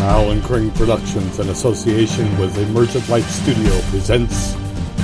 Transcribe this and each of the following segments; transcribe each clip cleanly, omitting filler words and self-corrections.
Alan Kring Productions, in association with Emergent Light Studio, presents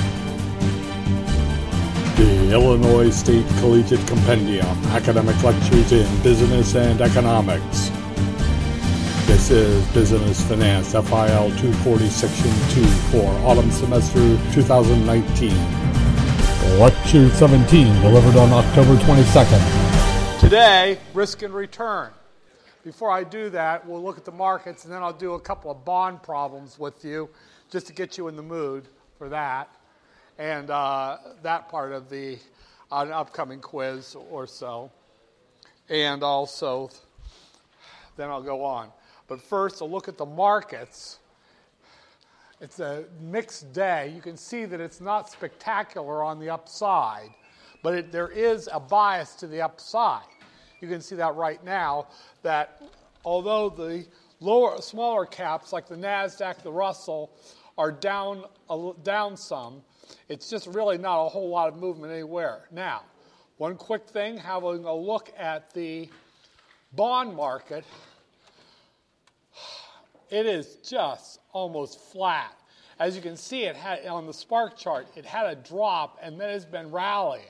the Illinois State Collegiate Compendium, Academic Lectures in Business and Economics. This is Business Finance, FIL 240, Section 2 for Autumn Semester 2019. Lecture 17, delivered on October 22nd. Today, risk and return. Before I do that, we'll look at the markets, and then I'll do a couple of bond problems with you just to get you in the mood for that and that part of the upcoming quiz or so. And also, then I'll go on. But first, I'll look at the markets. It's a mixed day. You can see that it's not spectacular on the upside, but there is a bias to the upside. You can see that right now, that although the smaller caps like the NASDAQ, the Russell, are down some, it's just really not a whole lot of movement anywhere. Now, one quick thing, having a look at the bond market, it is just almost flat. As you can see, it had on the Spark chart, it had a drop and then it's been rallying.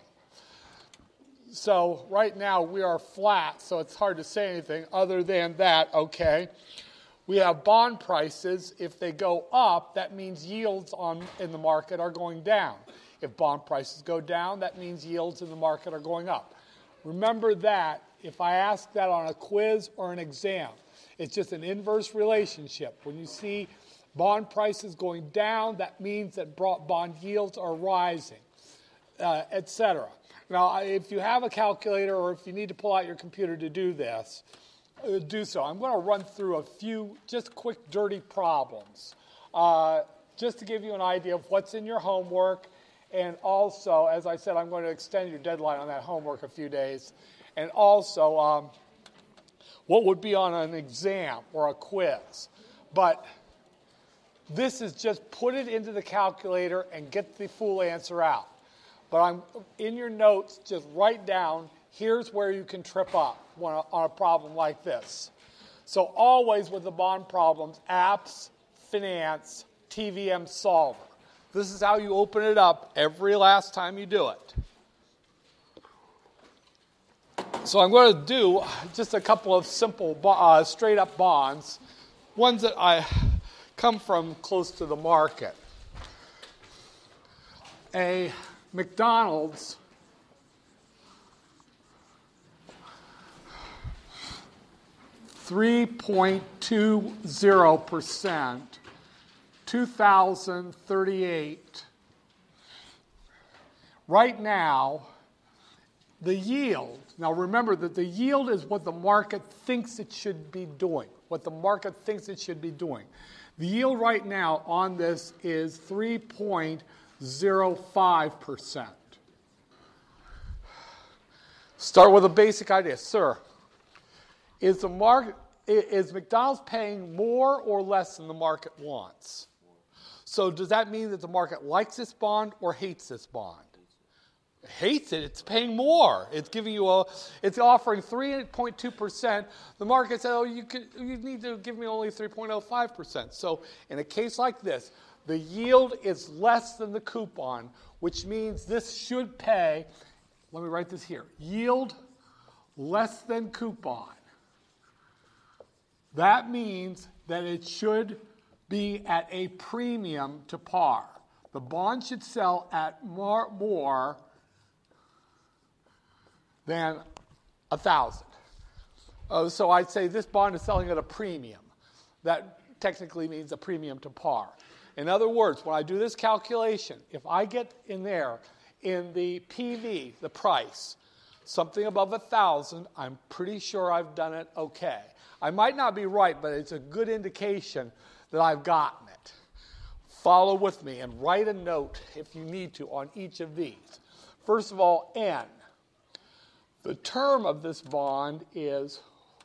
So right now we are flat, so it's hard to say anything other than that, okay. We have bond prices. If they go up, that means yields in the market are going down. If bond prices go down, that means yields in the market are going up. Remember that if I ask that on a quiz or an exam, it's just an inverse relationship. When you see bond prices going down, that means that bond yields are rising, etc. Now, if you have a calculator or if you need to pull out your computer to do this, do so. I'm going to run through a few just quick, dirty problems just to give you an idea of what's in your homework. And also, as I said, I'm going to extend your deadline on that homework a few days. And also, what would be on an exam or a quiz. But this is just put it into the calculator and get the full answer out. But I'm in your notes, just write down, here's where you can trip up on a problem like this. So always with the bond problems, apps, finance, TVM solver. This is how you open it up every last time you do it. So I'm going to do just a couple of simple straight up bonds, ones that I come from close to the market. A McDonald's (3.20%), 2038. Right now, the yield. Now remember that the yield is what the market thinks it should be doing. What the market thinks it should be doing. The yield right now on this is 3.05%. Start with a basic idea. Sir, is McDonald's paying more or less than the market wants? So does that mean that the market likes this bond or hates this bond? It hates it. It's paying more. It's giving you it's offering 3.2%. The market said, you need to give me only 3.05%. So in a case like this, the yield is less than the coupon, which means this should pay, let me write this here, yield less than coupon. That means that it should be at a premium to par. The bond should sell at more than 1,000. So I'd say this bond is selling at a premium. That technically means a premium to par. In other words, when I do this calculation, if I get in there in the PV, the price, something above 1,000, I'm pretty sure I've done it okay. I might not be right, but it's a good indication that I've gotten it. Follow with me and write a note if you need to on each of these. First of all, N. The term of this bond is,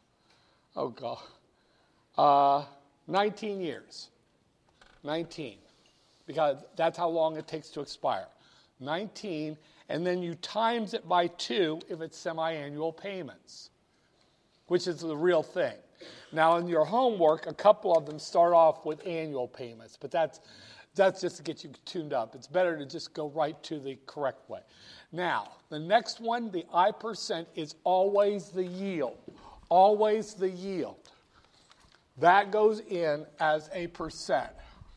19 years. 19, because that's how long it takes to expire. 19, and then you times it by 2 if it's semi-annual payments, which is the real thing. Now, in your homework, a couple of them start off with annual payments, but that's just to get you tuned up. It's better to just go right to the correct way. Now, the next one, the I%, is always the yield. Always the yield. That goes in as a percent.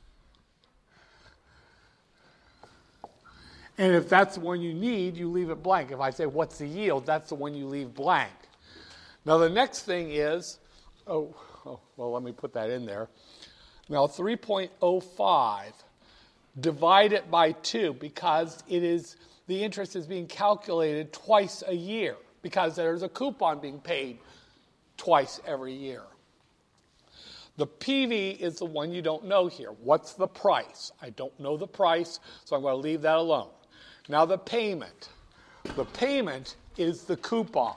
And if that's the one you need, you leave it blank. If I say, what's the yield? That's the one you leave blank. Now, the next thing is, well, let me put that in there. Now, 3.05, divide it by 2 because the interest is being calculated twice a year because there's a coupon being paid twice every year. The PV is the one you don't know here. What's the price? I don't know the price, so I'm going to leave that alone. Now the payment. The payment is the coupon.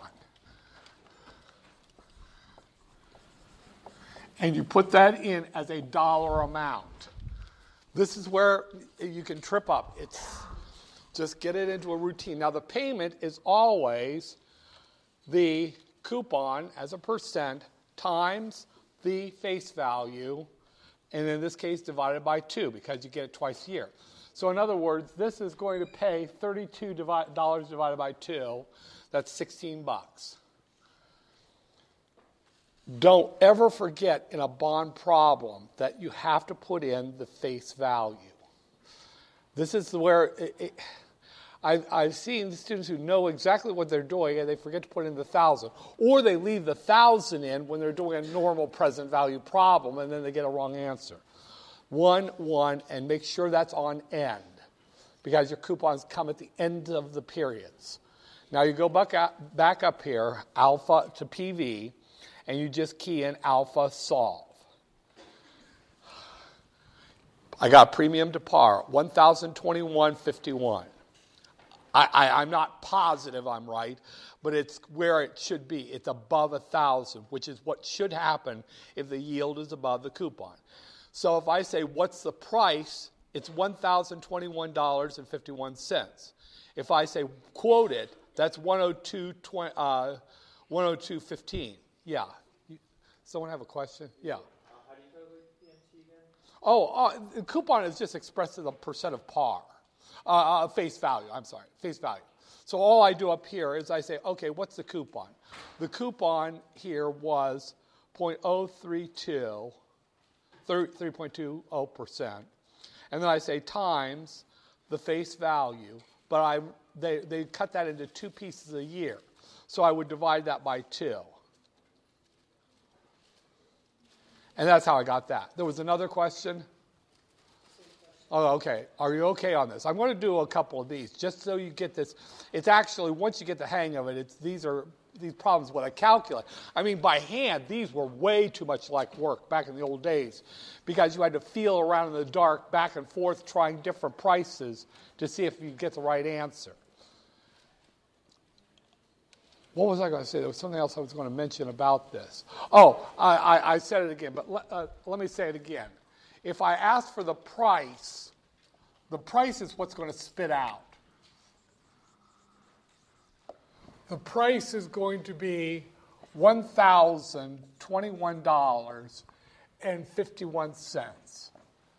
And you put that in as a dollar amount. This is where you can trip up. It's just get it into a routine. Now the payment is always the coupon as a percent times the face value, and in this case divided by 2 because you get it twice a year. So in other words, this is going to pay $32 divided by 2. That's $16. Don't ever forget in a bond problem that you have to put in the face value. This is where I've seen students who know exactly what they're doing and they forget to put in the 1,000. Or they leave the 1,000 in when they're doing a normal present value problem and then they get a wrong answer. 1, and make sure that's on end because your coupons come at the end of the periods. Now you go back up here, alpha to PV, and you just key in alpha solve. I got premium to par, 1,021.51. I'm not positive I'm right, but it's where it should be. It's above 1,000, which is what should happen if the yield is above the coupon. So if I say, what's the price? It's $1,021.51. If I say, quote it, that's 102.15. Yeah. Someone have a question? Yeah. How do you calculate the MT again? The coupon is just expressed as a percent of par. Face value. So all I do up here is I say, okay, what's the coupon? The coupon here was 0.032, 3.20%. And then I say times the face value, but they cut that into 2 pieces a year. So I would divide that by 2. And that's how I got that. There was another question? Oh, okay. Are you okay on this? I'm going to do a couple of these just so you get this. It's actually, once you get the hang of it, these problems, what I calculate. I mean, by hand, these were way too much like work back in the old days because you had to feel around in the dark back and forth trying different prices to see if you get the right answer. What was I going to say? There was something else I was going to mention about this. Oh, I said it again, but let me say it again. If I ask for the price is what's going to spit out. The price is going to be $1,021.51.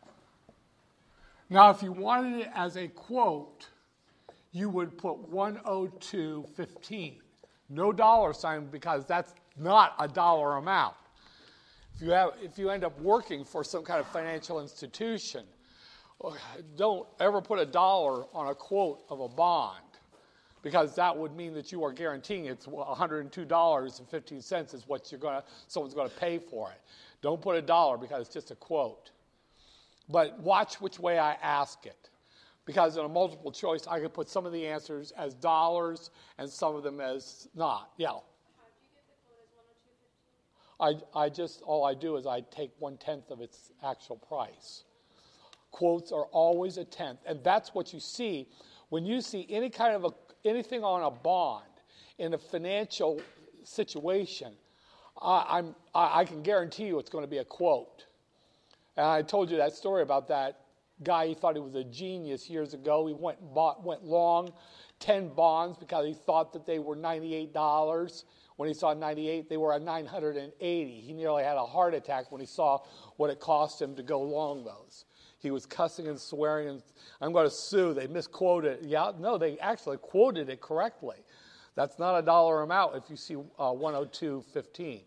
Now, if you wanted it as a quote, you would put 102.15. No dollar sign because that's not a dollar amount. If you end up working for some kind of financial institution, don't ever put a dollar on a quote of a bond because that would mean that you are guaranteeing it's $102.15 is what someone's going to pay for it. Don't put a dollar because it's just a quote. But watch which way I ask it. Because in a multiple choice, I could put some of the answers as dollars and some of them as not. Yeah. How do you get the quote as 102.15? All I do is I take 1/10 of its actual price. Quotes are always a tenth, and that's what you see when you see anything on a bond in a financial situation. I can guarantee you it's going to be a quote. And I told you that story about that guy. He thought he was a genius years ago. He went long 10 bonds because he thought that they were $98 When he saw 98, they were at 980. He nearly had a heart attack when he saw what it cost him to go long those. He was cussing and swearing, and I'm going to sue. They misquoted. Yeah, no, they actually quoted it correctly. That's not a dollar amount if you see 102.15.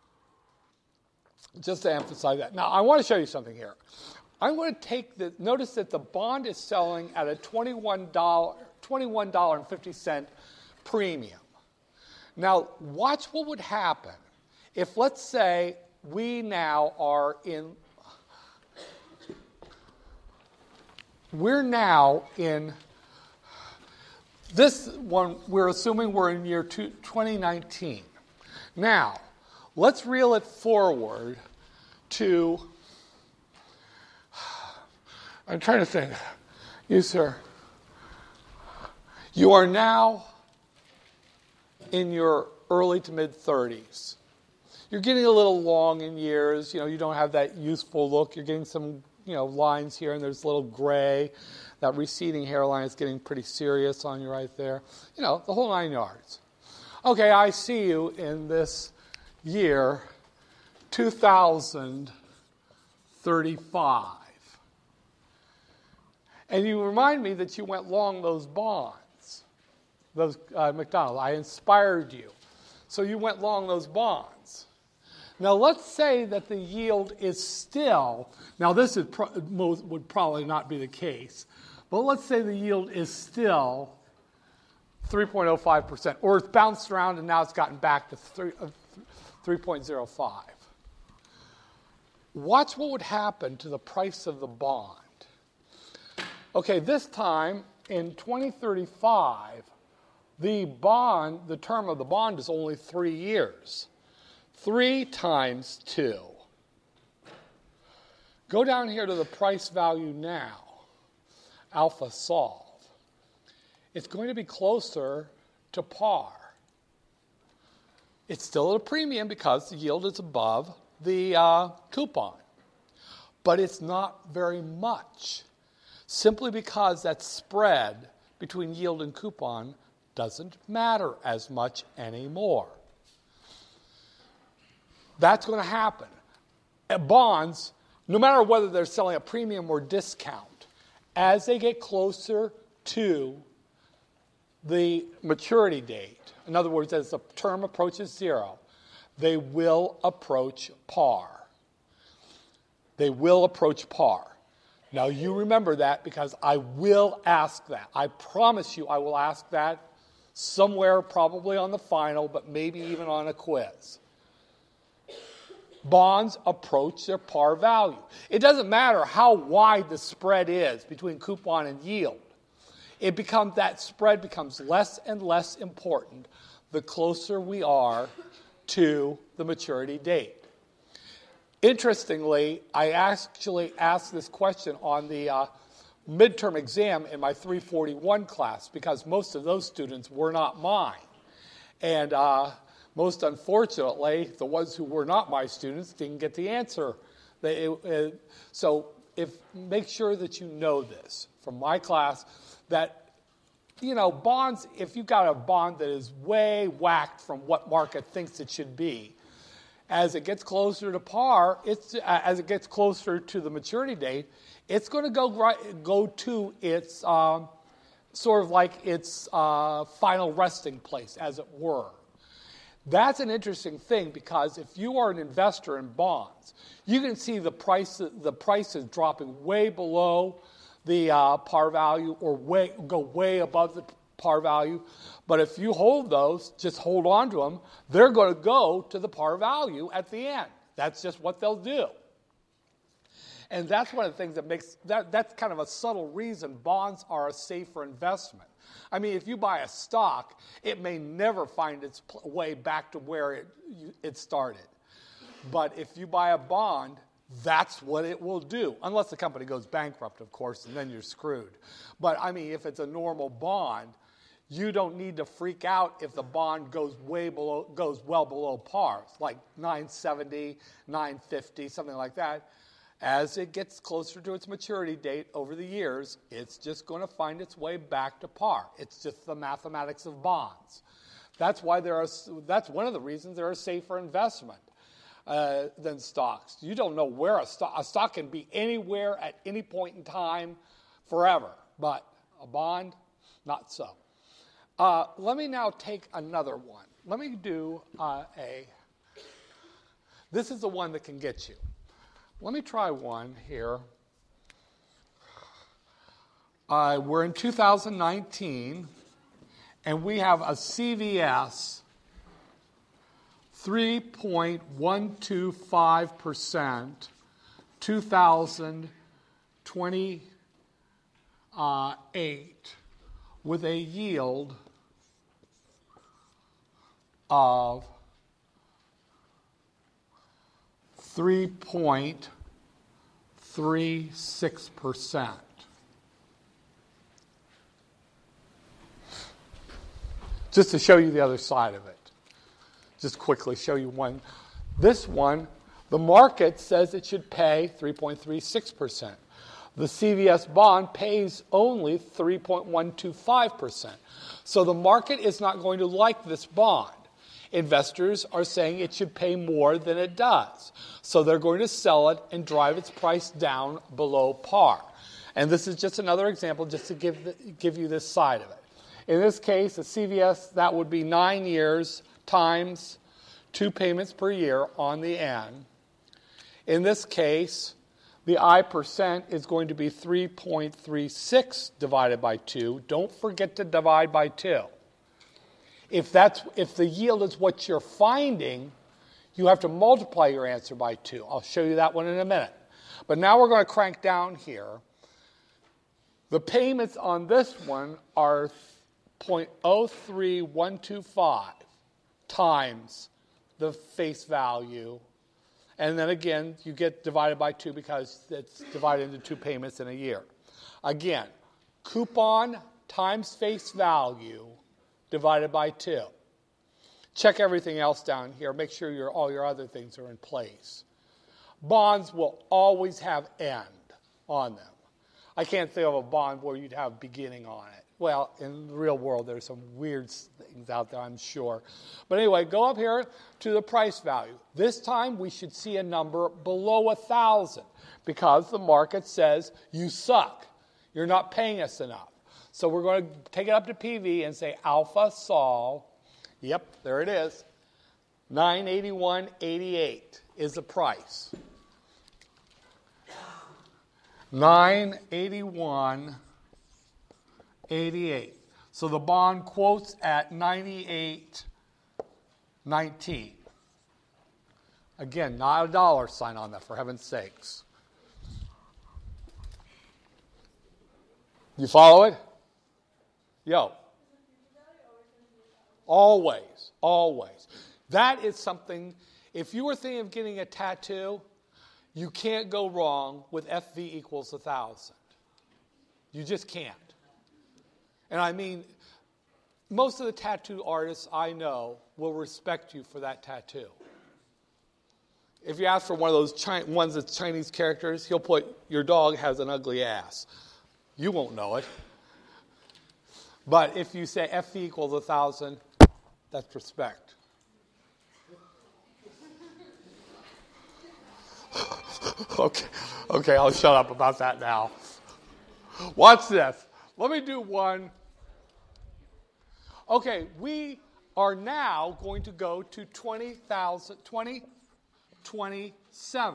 Just to emphasize that. Now, I want to show you something here. I'm going to take the, notice that the bond is selling at a $21.50 premium. Now, watch what would happen if, let's say, we now are in, we're now in, this one, we're assuming we're in year 2019. Now, let's reel it forward to, I'm trying to think. You, sir, you are now in your early to mid-30s. You're getting a little long in years. You know, you don't have that youthful look. You're getting some, lines here, and there's a little gray. That receding hairline is getting pretty serious on you right there. The whole 9 yards. Okay, I see you in this year 2035. And you remind me that you went long those bonds, those McDonald. I inspired you. So you went long those bonds. Now let's say that the yield is still, now this is would probably not be the case, but let's say the yield is still 3.05%, or it's bounced around and now it's gotten back to 3.05. Watch what would happen to the price of the bond. Okay, this time in 2035, the term of the bond is only 3 years. 3 times 2. Go down here to the price value now, alpha solve. It's going to be closer to par. It's still at a premium because the yield is above the coupon. But it's not very much, simply because that spread between yield and coupon doesn't matter as much anymore. That's going to happen. At bonds, no matter whether they're selling at premium or discount, as they get closer to the maturity date, in other words, as the term approaches 0, they will approach par. They will approach par. Now, you remember that because I will ask that. I promise you I will ask that somewhere, probably on the final, but maybe even on a quiz. Bonds approach their par value. It doesn't matter how wide the spread is between coupon and yield. That spread becomes less and less important the closer we are to the maturity date. Interestingly, I actually asked this question on the midterm exam in my 341 class because most of those students were not mine. And most unfortunately, the ones who were not my students didn't get the answer. So make sure that you know this from my class, that bonds, if you've got a bond that is way whacked from what market thinks it should be, as it gets closer to par, as it gets closer to the maturity date, it's going to go to its sort of like its final resting place, as it were. That's an interesting thing because if you are an investor in bonds, you can see the price is dropping way below the par value or go way above the par value. But if you hold those, just hold on to them, they're going to go to the par value at the end. That's just what they'll do. And that's one of the things that makes, that's kind of a subtle reason bonds are a safer investment. I mean, if you buy a stock, it may never find its way back to where it started. But if you buy a bond, that's what it will do. Unless the company goes bankrupt, of course, and then you're screwed. But, I mean, if it's a normal bond, you don't need to freak out if the bond goes well below par, like 970, 950, something like that. As it gets closer to its maturity date over the years, it's just going to find its way back to par. It's just the mathematics of bonds. That's why that's one of the reasons they're a safer investment than stocks. You don't know where a stock can be anywhere at any point in time forever, but a bond, not so. Let me now take another one. Let me do this is the one that can get you. Let me try one here. We're in 2019, and we have a CVS 3.125%, 2028, with a yield of 3.36%. Just to show you the other side of it. Just quickly show you one. This one, the market says it should pay 3.36%. The CVS bond pays only 3.125%. So the market is not going to like this bond. Investors are saying it should pay more than it does. So they're going to sell it and drive its price down below par. And this is just another example just to give you this side of it. In this case, the CVS, that would be 9 years times 2 payments per year on the N. In this case, the I percent is going to be 3.36 divided by 2. Don't forget to divide by 2. If the yield is what you're finding, you have to multiply your answer by 2. I'll show you that one in a minute. But now we're going to crank down here. The payments on this one are 0.03125 times the face value. And then again, you get divided by 2 because it's divided into 2 payments in a year. Again, coupon times face value divided by 2. Check everything else down here. Make sure all your other things are in place. Bonds will always have end on them. I can't think of a bond where you'd have beginning on it. Well, in the real world, there's some weird things out there, I'm sure. But anyway, go up here to the price value. This time, we should see a number below 1,000 because the market says, you suck. You're not paying us enough. So we're going to take it up to PV and say alpha sol. Yep, there it is. 981.88 is the price. 981.88. So the bond quotes at 98.19. Again, not a dollar sign on that, for heaven's sakes. You follow it? Yo. Always, always. That is something, if you were thinking of getting a tattoo, you can't go wrong with FV equals 1,000. You just can't. And I mean, most of the tattoo artists I know will respect you for that tattoo. If you ask for one of those ones that's Chinese characters, he'll put, your dog has an ugly ass. You won't know it. But if you say FV equals 1,000, that's respect. Okay, I'll shut up about that now. Watch this. Let me do one. Okay, we are now going to go to 2027.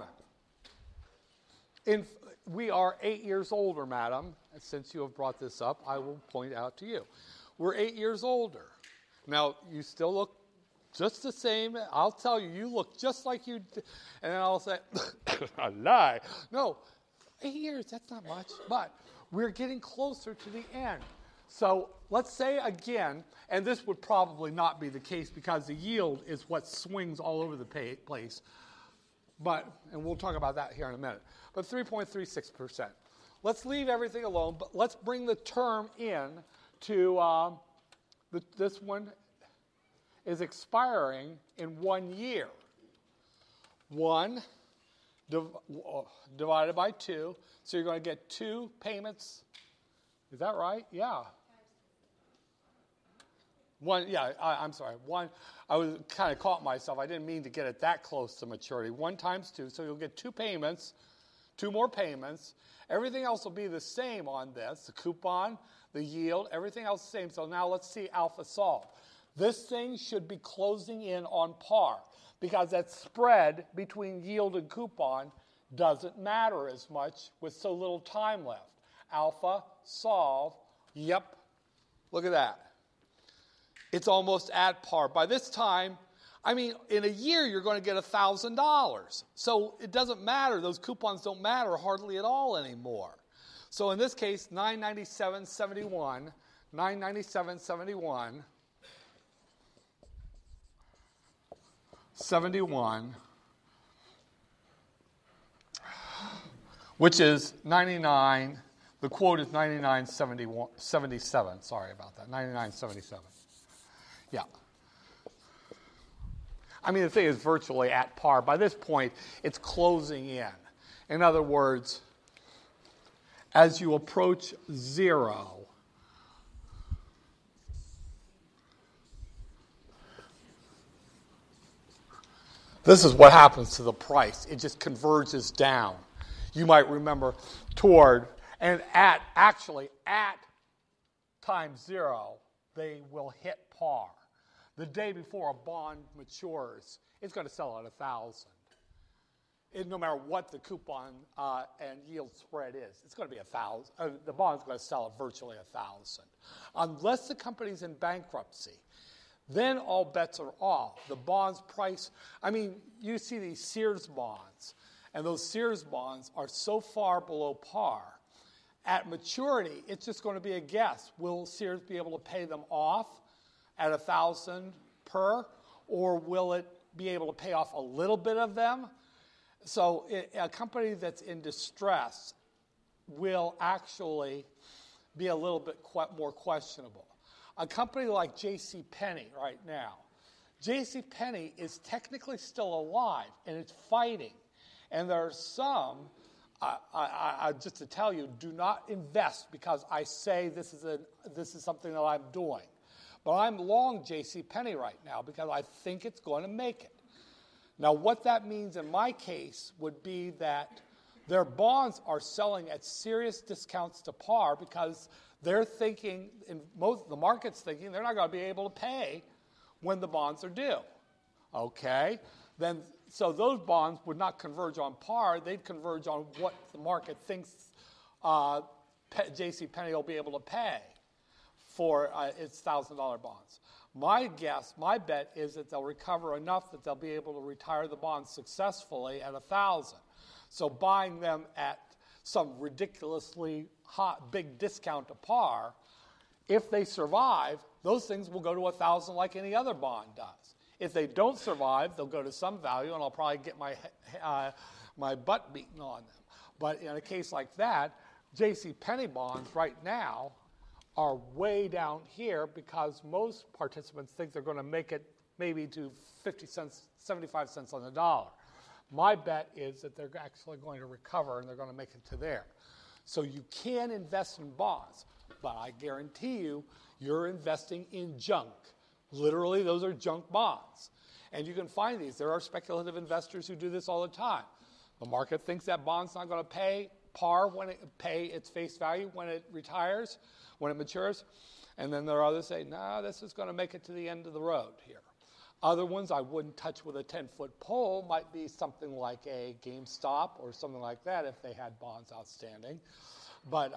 We are 8 years older, madam. And since you have brought this up, I will point out to you. We're 8 years older. Now, you still look just the same. I'll tell you, you look just like you did. And then I'll say, I lie. No, 8 years, that's not much. But we're getting closer to the end. So let's say again, and this would probably not be the case because the yield is what swings all over the place. And we'll talk about that here in a minute. But 3.36%. Let's leave everything alone, but let's bring the term in to this one is expiring in 1 year. 1 divided by 2. So you're going to get 2 payments. Is that right? Yeah. I'm sorry. I was kind of caught myself. I didn't mean to get it that close to maturity. 1 times 2, so you'll get 2 payments, 2 more payments. Everything else will be the same on this, the coupon, the yield, everything else the same. So now let's see alpha solve. This thing should be closing in on par because that spread between yield and coupon doesn't matter as much with so little time left. Alpha solve, yep, look at that. It's almost at par. By this time, I mean, in a year, you're going to get $1,000. So it doesn't matter. Those coupons don't matter hardly at all anymore. So in this case, $997.71, $997.71, 71, which is 99. The quote is 99.77. Sorry about that. 99.77. Yeah. I mean, the thing is virtually at par. By this point, it's closing in. In other words, as you approach 0, this is what happens to the price. It just converges down. You might remember toward, and at time 0, they will hit par. The day before a bond matures, it's going to sell at 1,000. No matter what the coupon and yield spread is, it's going to be 1,000. The bond's going to sell at virtually 1,000, unless the company's in bankruptcy. Then all bets are off. The bond's price. I mean, you see these Sears bonds, and those Sears bonds are so far below par. At maturity, it's just going to be a guess. Will Sears be able to pay them off at 1,000 per, or will it be able to pay off a little bit of them? So a company that's in distress will actually be a little bit more questionable. A company like JCPenney right now, JCPenney is technically still alive, and it's fighting. And there are some, just to tell you, do not invest because I say this is something that I'm doing. But I'm long JCPenney right now because I think it's going to make it. Now, what that means in my case would be that their bonds are selling at serious discounts to par because they're thinking, the market's thinking, they're not going to be able to pay when the bonds are due. Okay? Then, so those bonds would not converge on par. They'd converge on what the market thinks JCPenney will be able to pay for its $1,000 bonds. My bet is that they'll recover enough that they'll be able to retire the bonds successfully at 1,000. So buying them at some ridiculously big discount to par, if they survive, those things will go to 1,000 like any other bond does. If they don't survive, they'll go to some value, and I'll probably get my butt beaten on them. But in a case like that, JCPenney bonds right now are way down here because most participants think they're going to make it maybe to 50 cents, 75 cents on the dollar. My bet is that they're actually going to recover and they're going to make it to there. So you can invest in bonds, but I guarantee you, you're investing in junk. Literally, those are junk bonds. And you can find these. There are speculative investors who do this all the time. The market thinks that bond's not going to pay par pay its face value when it retires, when it matures. And then there are others say, no, this is going to make it to the end of the road here. Other ones I wouldn't touch with a 10-foot pole might be something like a GameStop or something like that if they had bonds outstanding. But,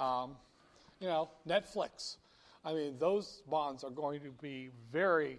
Netflix. I mean, those bonds are going to be very,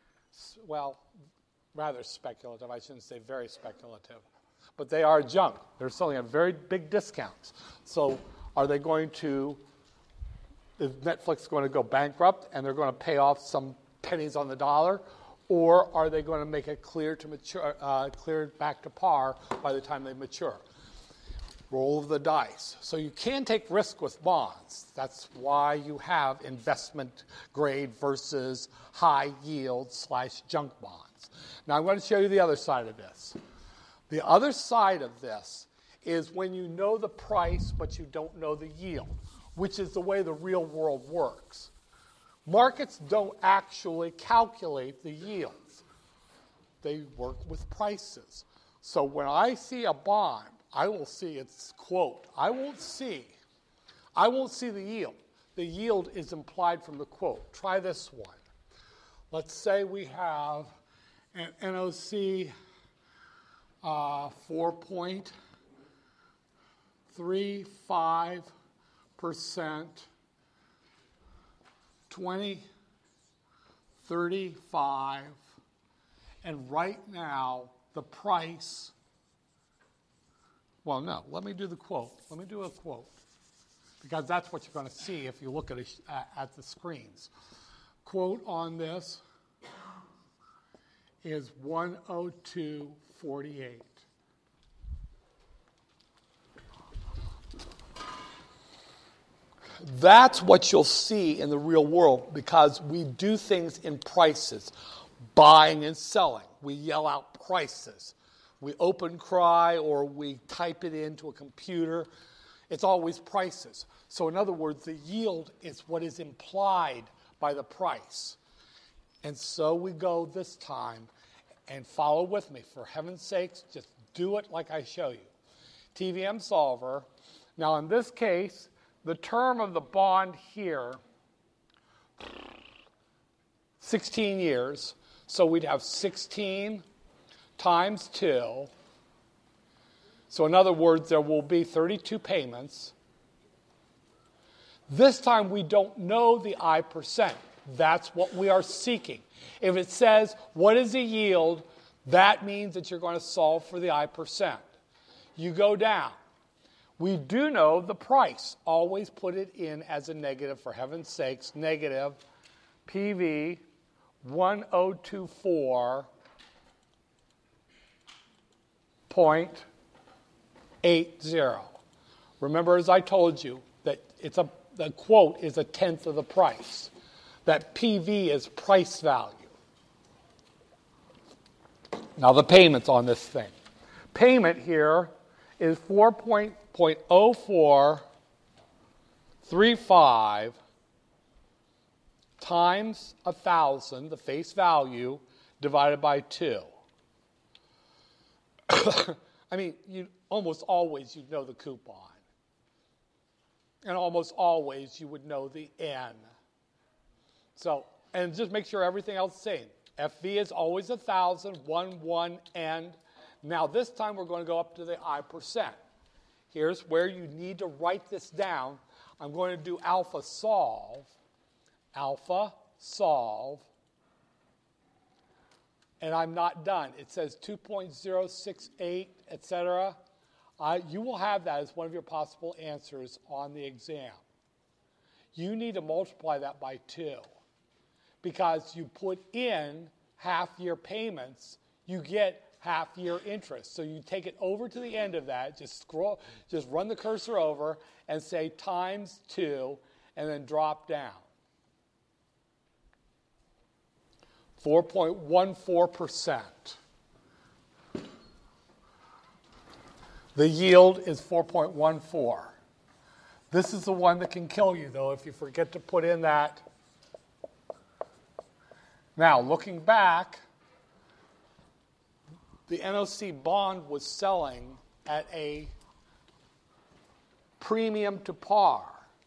rather speculative. I shouldn't say very speculative. But they are junk. They're selling at very big discounts. So are they going to, is Netflix going to go bankrupt and they're going to pay off some pennies on the dollar? Or are they going to make it clear back to par by the time they mature? Roll of the dice. So you can take risk with bonds. That's why you have investment grade versus high yield / junk bonds. Now I'm going to show you the other side of this. The other side of this is when you know the price but you don't know the yield, which is the way the real world works. Markets don't actually calculate the yields. They work with prices. So when I see a bond, I will see its quote. I won't see the yield. The yield is implied from the quote. Try this one. Let's say we have an NOC 4.35%, 20, 35, and right now the price, well, no, let me do the quote. Let me do a quote, because that's what you're going to see if you look at the screens. Quote on this is 102.48. That's what you'll see in the real world, because we do things in prices, buying and selling. We yell out prices. We open cry or we type it into a computer. It's always prices. So in other words, the yield is what is implied by the price. And so we go this time, and follow with me. For heaven's sakes, just do it like I show you. TVM solver. Now in this case, the term of the bond here, 16 years. So we'd have 16 times 2. So in other words, there will be 32 payments. This time we don't know the I%. That's what we are seeking. If it says, what is the yield, that means that you're going to solve for the I%. You go down. We do know the price. Always put it in as a negative, for heaven's sakes. Negative PV 1024.80. Remember, as I told you, that the quote is 1/10 of the price. That PV is price value. Now the payments on this thing. Payment here is 4.0435 times 1,000, the face value, divided by 2. I mean, almost always you'd know the coupon. And almost always you would know the N. So, and just make sure everything else is the same. FV is always 1,000, 1 end. Now this time we're going to go up to the I%. Here's where you need to write this down. I'm going to do alpha solve, and I'm not done. It says 2.068, etc. You will have that as one of your possible answers on the exam. You need to multiply that by 2. Because you put in half-year payments, you get half-year interest. So you take it over to the end of that, just run the cursor over and say times 2, and then drop down. 4.14%. The yield is 4.14. This is the one that can kill you, though, if you forget to put in that. Now, looking back, the NOC bond was selling at a premium to par,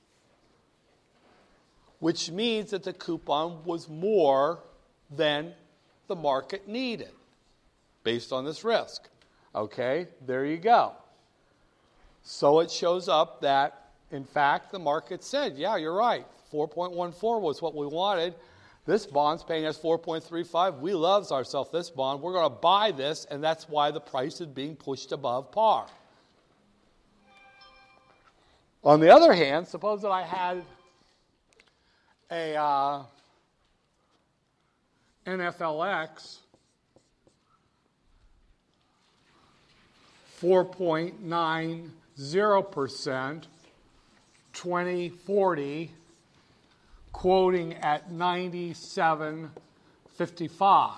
which means that the coupon was more than the market needed based on this risk. Okay, there you go. So it shows up that, in fact, the market said, yeah, you're right, 4.14 was what we wanted. This bond's paying us 4.35. We love ourselves this bond. We're going to buy this, and that's why the price is being pushed above par. On the other hand, suppose that I had a NFLX 4.90%, 2040, quoting at 97.55.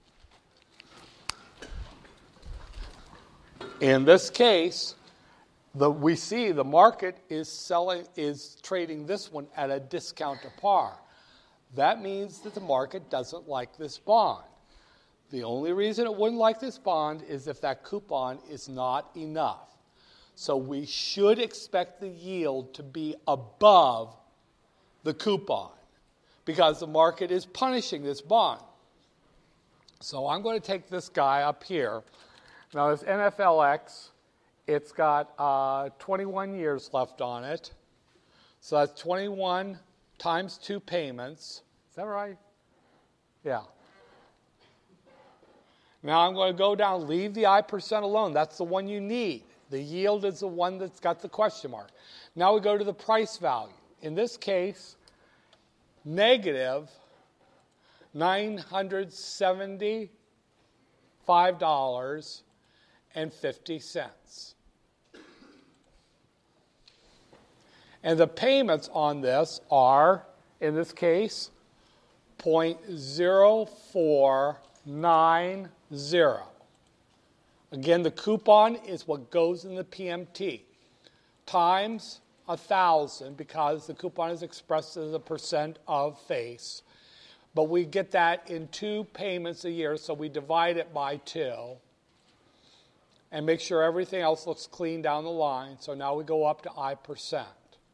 In this case, We see the market is trading this one at a discount to par. That means that the market doesn't like this bond. The only reason it wouldn't like this bond is if that coupon is not enough. So we should expect the yield to be above the coupon because the market is punishing this bond. So I'm going to take this guy up here. Now this NFLX, it's got 21 years left on it. So that's 21 times 2 payments. Is that right? Yeah. Now I'm going to go down, leave the I% alone. That's the one you need. The yield is the one that's got the question mark. Now we go to the price value. In this case, negative $975.50. And the payments on this are, in this case, 0.0490. Again, the coupon is what goes in the PMT times 1,000 because the coupon is expressed as a percent of face. But we get that in 2 payments a year, so we divide it by 2 and make sure everything else looks clean down the line. So now we go up to I%.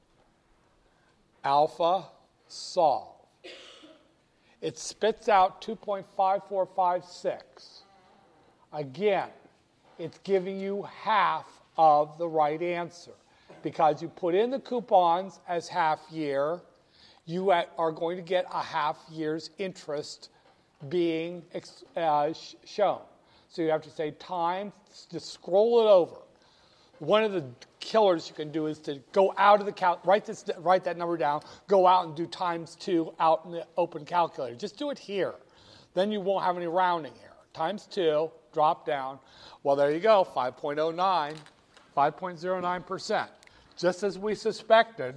Alpha, solve. It spits out 2.5456. Again, it's giving you half of the right answer. Because you put in the coupons as half year, you are going to get a half year's interest being shown. So you have to say times, just scroll it over. One of the killers you can do is to go out of the write that number down, go out and do times 2 out in the open calculator. Just do it here. Then you won't have any rounding error. Times 2, drop down. Well, there you go, 5.09, 5.09%. Just as we suspected,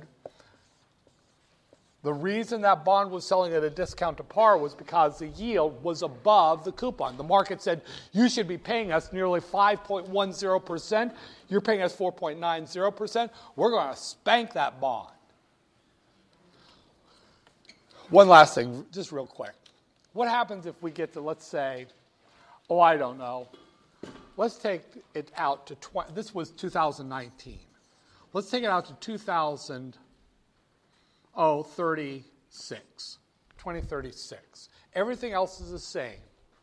the reason that bond was selling at a discount to par was because the yield was above the coupon. The market said, you should be paying us nearly 5.10%. You're paying us 4.90%. We're going to spank that bond. One last thing, just real quick. What happens if we get to, let's say, I don't know. Let's take it out to, this was 2019. Let's take it out to 2036. Everything else is the same.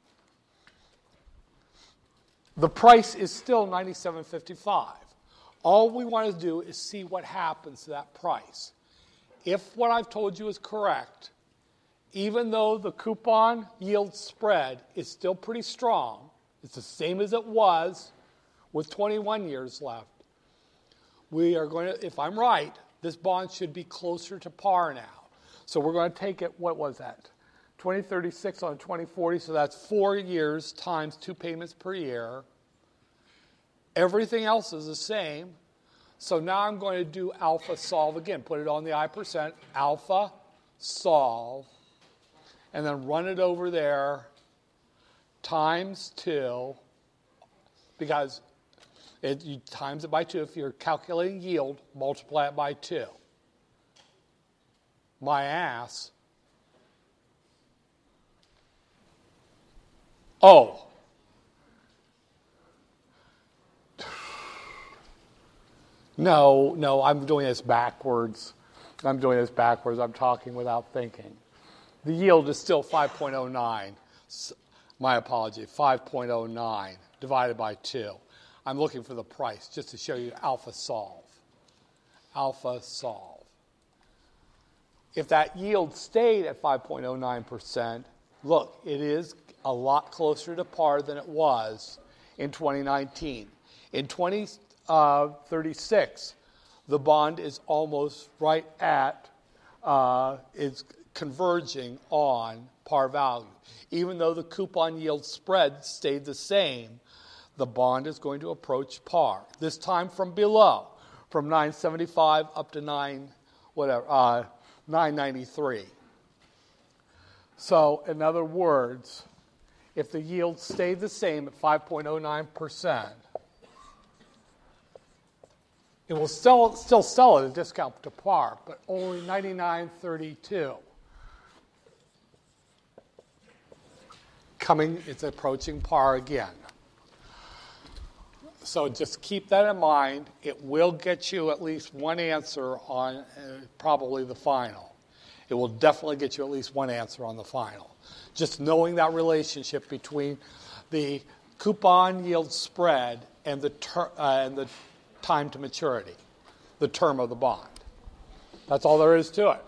The price is still $97.55. All we want to do is see what happens to that price. If what I've told you is correct, even though the coupon yield spread is still pretty strong, it's the same as it was with 21 years left, we are going to, if I'm right, this bond should be closer to par now. So we're going to take it, what was that? 2036 on 2040, so that's 4 years times 2 payments per year. Everything else is the same. So now I'm going to do alpha solve again. Put it on the I%, alpha solve, and then run it over there times 2, because you times it by 2. If you're calculating yield, multiply it by 2. My ass. Oh. No, I'm doing this backwards. I'm talking without thinking. The yield is still 5.09. My apology, 5.09 divided by 2. I'm looking for the price just to show you alpha solve. Alpha solve. If that yield stayed at 5.09%, look, it is a lot closer to par than it was in 2019. In 2036, the bond is almost right at, it's converging on par value. Even though the coupon yield spread stayed the same, the bond is going to approach par. This time from below, from 975 up to 993. So, in other words, if the yield stayed the same at 5.09%, It will still sell at a discount to par, but only $99.32. It's approaching par again. So just keep that in mind. It will get you at least one answer on probably the final. It will definitely get you at least one answer on the final. Just knowing that relationship between the coupon yield spread and the time to maturity, the term of the bond. That's all there is to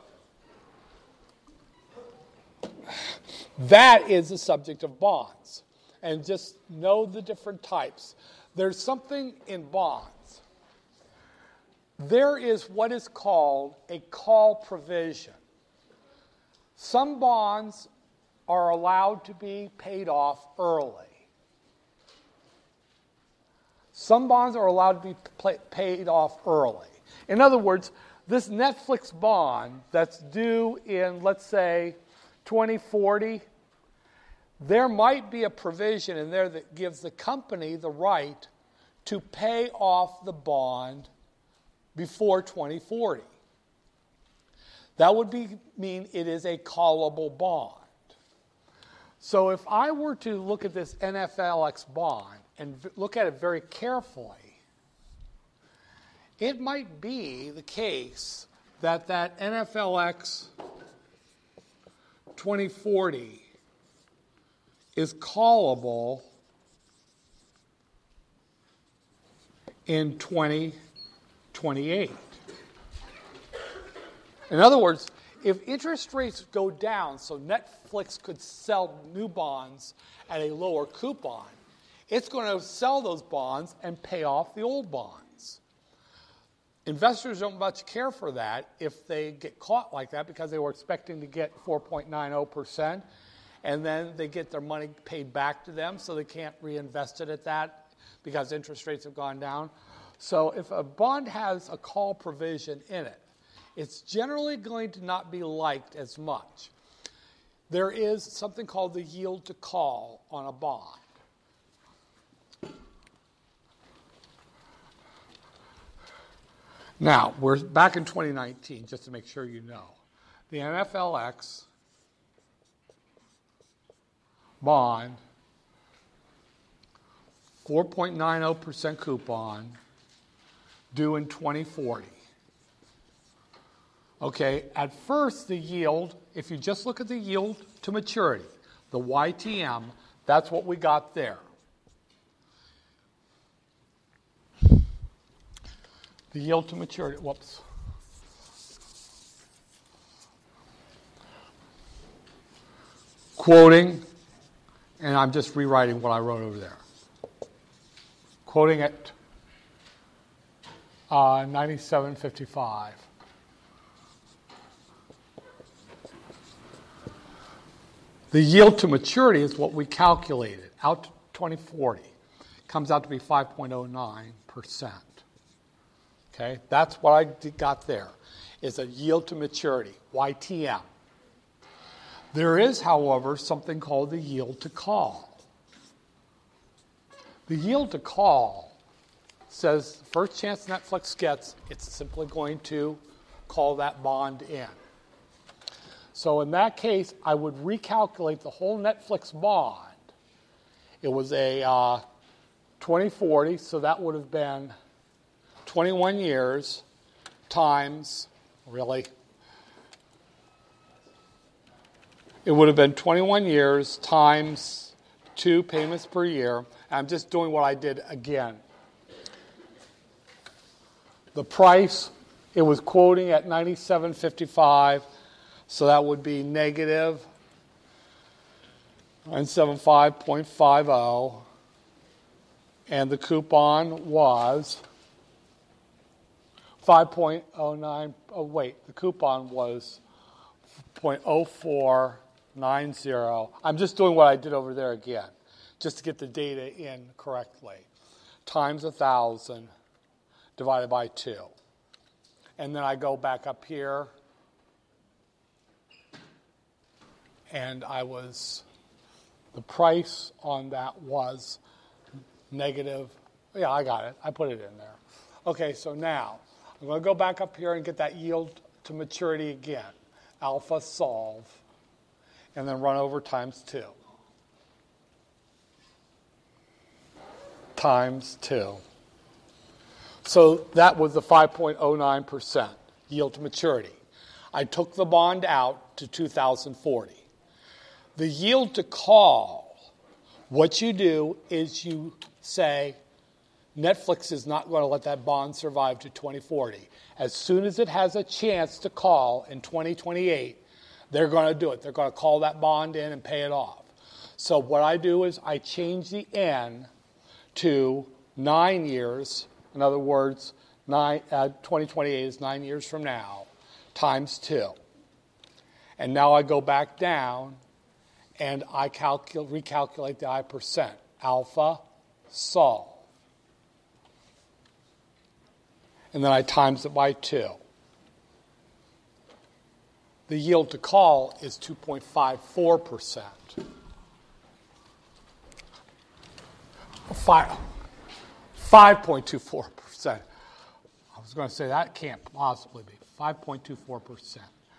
it. That is the subject of bonds. And just know the different types. There's something in bonds. There is what is called a call provision. Some bonds are allowed to be paid off early. Some bonds are allowed to be paid off early. In other words, this Netflix bond that's due in, let's say, 2040, there might be a provision in there that gives the company the right to pay off the bond before 2040. That would mean it is a callable bond. So if I were to look at this NFLX bond and look at it very carefully, it might be the case that NFLX 2040 is callable in 2028. In other words, if interest rates go down so Netflix could sell new bonds at a lower coupon, it's going to sell those bonds and pay off the old bonds. Investors don't much care for that if they get caught like that because they were expecting to get 4.90%, and then they get their money paid back to them, so they can't reinvest it at that because interest rates have gone down. So if a bond has a call provision in it, it's generally going to not be liked as much. There is something called the yield to call on a bond. Now, we're back in 2019, just to make sure you know. The NFLX bond, 4.90% coupon, due in 2040. Okay, at first the yield, if you just look at the yield to maturity, the YTM, that's what we got there. The yield to maturity, whoops. Quoting, and I'm just rewriting what I wrote over there. Quoting at 97.55. The yield to maturity is what we calculated out to 2040. Comes out to be 5.09%. Okay, that's what I got there, is a yield to maturity, YTM. There is, however, something called the yield to call. The yield to call says the first chance Netflix gets, it's simply going to call that bond in. So in that case, I would recalculate the whole Netflix bond. It was a 2040, so that would have been 21 years times, really, it would have been 21 years times 2 payments per year. I'm just doing what I did again. The price, it was quoting at 97.55, so that would be negative 975.50, and the coupon was 5.09, the coupon was 0.0490. I'm just doing what I did over there again, just to get the data in correctly. Times 1,000 divided by 2. And then I go back up here, and the price on that was negative, yeah, I got it. I put it in there. Okay, so now I'm going to go back up here and get that yield to maturity again. Alpha solve, and then run over times 2. Times 2. So that was the 5.09% yield to maturity. I took the bond out to 2040. The yield to call, what you do is you say, Netflix is not going to let that bond survive to 2040. As soon as it has a chance to call in 2028, they're going to do it. They're going to call that bond in and pay it off. So what I do is I change the N to 9 years. In other words, 2028 is 9 years from now, times 2. And now I go back down and I recalculate the I percent. Alpha solve. And then I times it by 2. The yield to call is 2.54%. 5.24%. I was going to say that can't possibly be. 5.24%.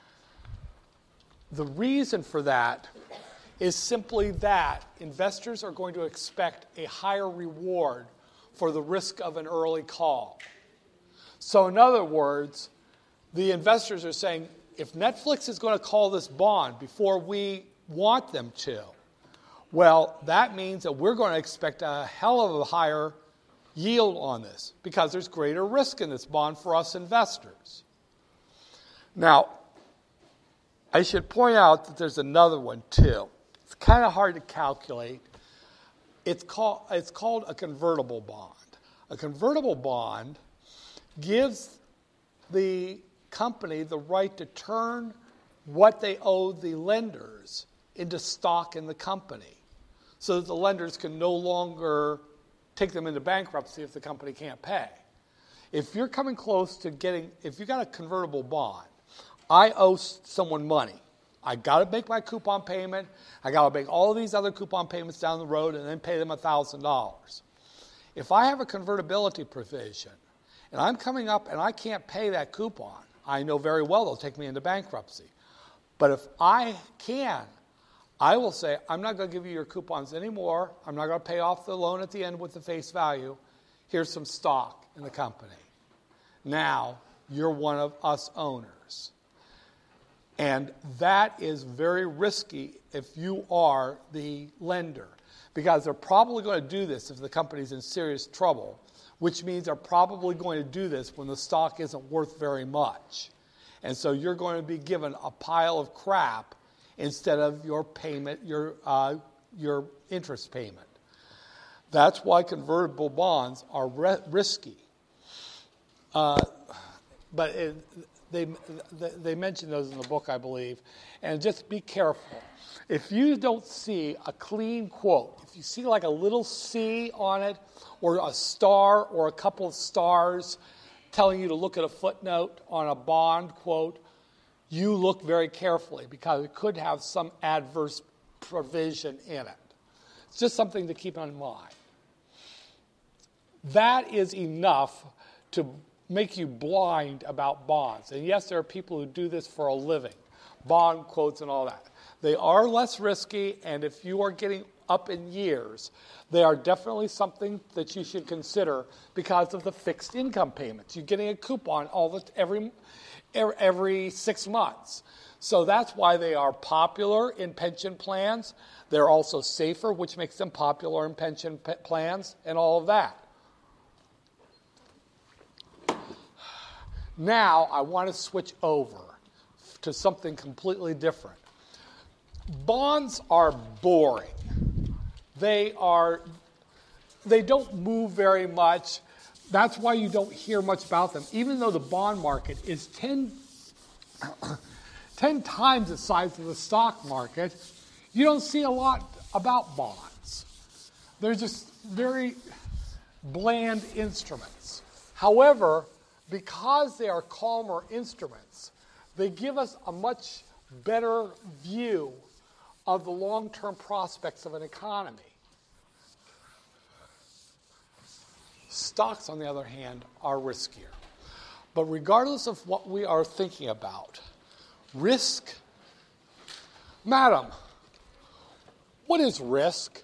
The reason for that is simply that investors are going to expect a higher reward for the risk of an early call. So in other words, the investors are saying, if Netflix is going to call this bond before we want them to, well, that means that we're going to expect a hell of a higher yield on this because there's greater risk in this bond for us investors. Now, I should point out that there's another one too. It's kind of hard to calculate. It's called a convertible bond. A convertible bond gives the company the right to turn what they owe the lenders into stock in the company so that the lenders can no longer take them into bankruptcy if the company can't pay. If you're coming close to if you got a convertible bond, I owe someone money. I got to make my coupon payment. I got to make all of these other coupon payments down the road and then pay them $1,000. If I have a convertibility provision and I'm coming up and I can't pay that coupon, I know very well they'll take me into bankruptcy. But if I can, I will say, I'm not going to give you your coupons anymore. I'm not going to pay off the loan at the end with the face value. Here's some stock in the company. Now, you're one of us owners. And that is very risky if you are the lender, because they're probably going to do this if the company's in serious trouble, which means they're probably going to do this when the stock isn't worth very much. And so you're going to be given a pile of crap instead of your payment, your interest payment. That's why convertible bonds are risky. But they mention those in the book, I believe. And just be careful. If you don't see a clean quote, if you see like a little C on it, or a star or a couple of stars telling you to look at a footnote on a bond quote, you look very carefully because it could have some adverse provision in it. It's just something to keep in mind. That is enough to make you blind about bonds. And yes, there are people who do this for a living, bond quotes and all that. They are less risky, and if you are getting up in years, they are definitely something that you should consider because of the fixed income payments. You're getting a coupon every 6 months. So that's why they are popular in pension plans. They're also safer, which makes them popular in pension plans and all of that. Now I want to switch over to something completely different. Bonds are boring. They don't move very much. That's why you don't hear much about them. Even though the bond market is 10 times the size of the stock market, you don't see a lot about bonds. They're just very bland instruments. However, because they are calmer instruments, they give us a much better view of the long-term prospects of an economy. Stocks, on the other hand, are riskier. But regardless of what we are thinking about, risk, madam, what is risk?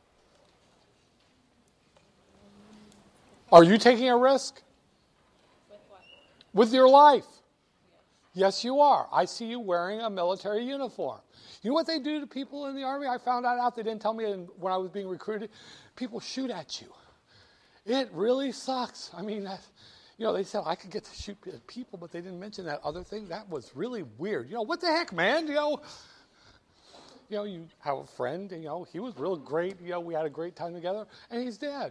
Are you taking a risk? With what? With your life. Yes, you are. I see you wearing a military uniform. You know what they do to people in the Army? I found that out. They didn't tell me when I was being recruited. People shoot at you. It really sucks. I mean, they said I could get to shoot at people, but they didn't mention that other thing. That was really weird. What the heck, man? You have a friend, he was real great. We had a great time together, and he's dead.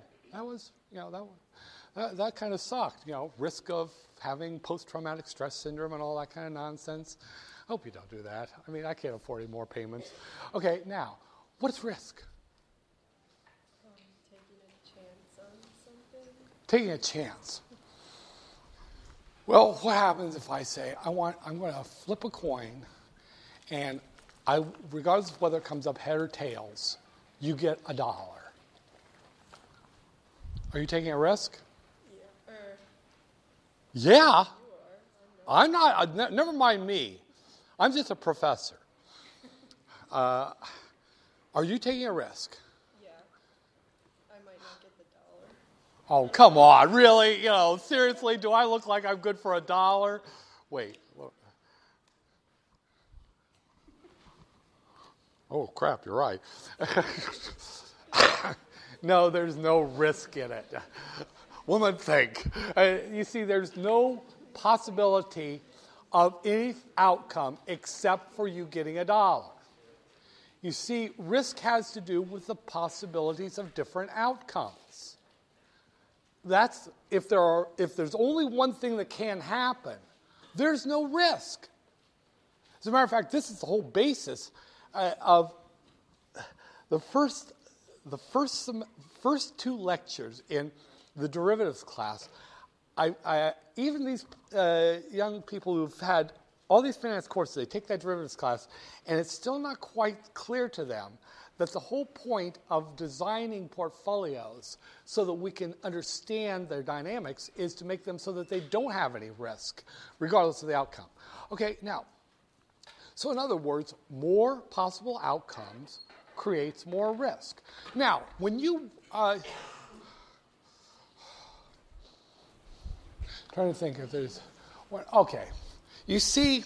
That kind of sucked. Risk of having post-traumatic stress syndrome and all that kind of nonsense. I hope you don't do that. I mean, I can't afford any more payments. Okay, now, what's risk? Taking a chance on something. Taking a chance. Well, what happens if I say, I'm going to flip a coin, and regardless of whether it comes up head or tails, you get $1. Are you taking a risk? Yeah. I'm not. Never mind me. I'm just a professor. Are you taking a risk? Yeah. I might not get the $1. Oh, come on. Really? Seriously, do I look like I'm good for $1? Wait. Oh, crap, you're right. No, there's no risk in it. Woman, think. You see, there's no possibility of any outcome except for you getting $1. You see, risk has to do with the possibilities of different outcomes. That's if there's only one thing that can happen, there's no risk. As a matter of fact, this is the whole basis of the first two lectures in the derivatives class. Even these young people who've had all these finance courses, they take that derivatives class, and it's still not quite clear to them that the whole point of designing portfolios so that we can understand their dynamics is to make them so that they don't have any risk, regardless of the outcome. Okay, now, so in other words, more possible outcomes creates more risk. Now, when you... trying to think if there's one. Okay. You see,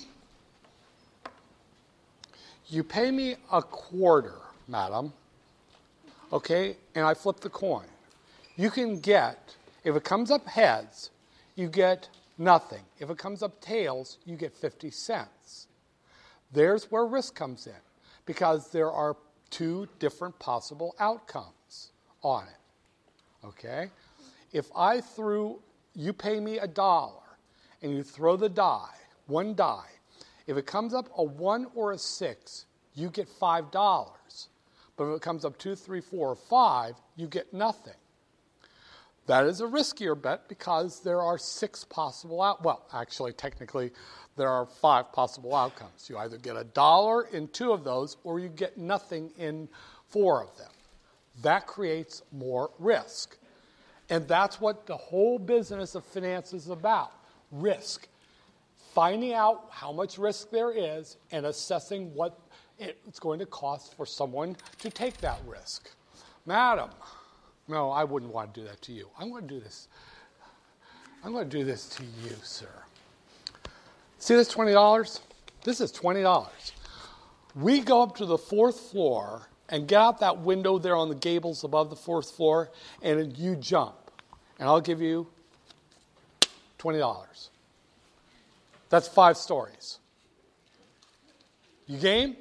you pay me $0.25, madam, okay, and I flip the coin. You can get, if it comes up heads, you get nothing. If it comes up tails, you get 50 cents. There's where risk comes in, because there are two different possible outcomes on it, okay? If you pay me $1, and you throw the die, one die. If it comes up a 1 or a 6, you get $5. But if it comes up 2, 3, 4, or 5, you get nothing. That is a riskier bet because there are 6 possible technically, there are 5 possible outcomes. You either get $1 in 2 of those, or you get nothing in 4 of them. That creates more risk. And that's what the whole business of finance is about, risk. Finding out how much risk there is and assessing what it's going to cost for someone to take that risk. Madam, no, I wouldn't want to do that to you. I'm going to do this. I'm going to do this to you, sir. See this $20? This is $20. We go up to the 4th floor and get out that window there on the gables above the 4th floor, and you jump. And I'll give you $20. That's 5 stories. You game?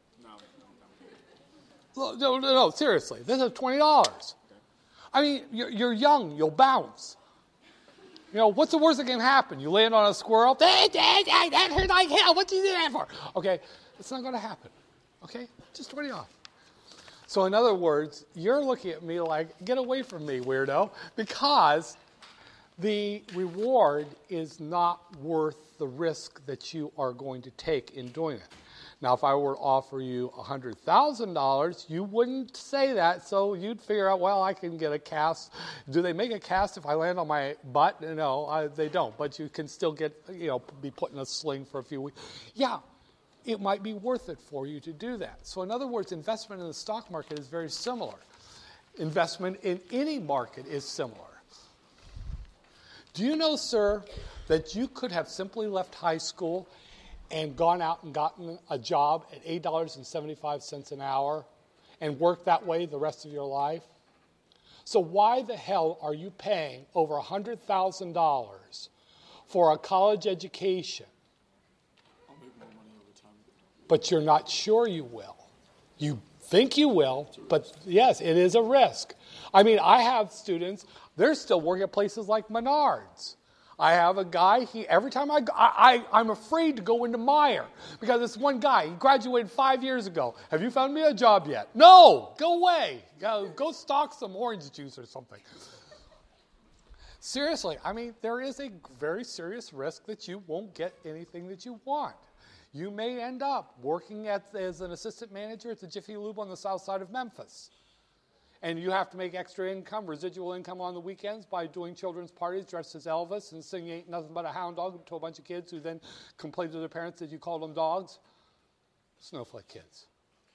No. No, seriously. This is $20. I mean, you're young. You'll bounce. What's the worst that can happen? You land on a squirrel. That hurt like hell. What did you do that for? Okay, it's not going to happen. Okay, just $20. So in other words, you're looking at me like, get away from me, weirdo, because the reward is not worth the risk that you are going to take in doing it. Now, if I were to offer you $100,000, you wouldn't say that, so you'd figure out, well, I can get a cast. Do they make a cast if I land on my butt? No, they don't, but you can still get, be put in a sling for a few weeks. Yeah, it might be worth it for you to do that. So in other words, investment in the stock market is very similar. Investment in any market is similar. Do you know, sir, that you could have simply left high school and gone out and gotten a job at $8.75 an hour and worked that way the rest of your life? So why the hell are you paying over $100,000 for a college education? I'll make more money over time. But you're not sure you will. You think you will, but yes, it is a risk. I mean, I have students, they're still working at places like Menards. I have a guy, every time I'm afraid to go into Meijer because this one guy, he graduated 5 years ago. Have you found me a job yet? No, go away. Go stock some orange juice or something. Seriously, I mean, there is a very serious risk that you won't get anything that you want. You may end up working as an assistant manager at the Jiffy Lube on the south side of Memphis. And you have to make extra income, residual income on the weekends by doing children's parties dressed as Elvis and singing Ain't Nothing But a Hound Dog to a bunch of kids who then complain to their parents that you called them dogs. Snowflake kids.